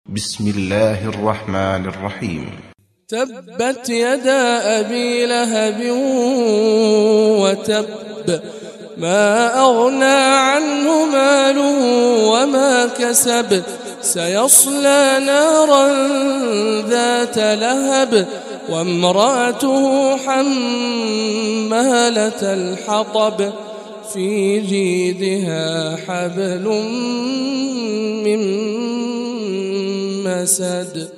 بسم الله الرحمن الرحيم. تبت يدا أبي لهب وتب، ما أغنى عنه ماله وما كسب، سيصلى نارا ذات لهب وامرأته حمالة الحطب في جيدها حبل من مسد.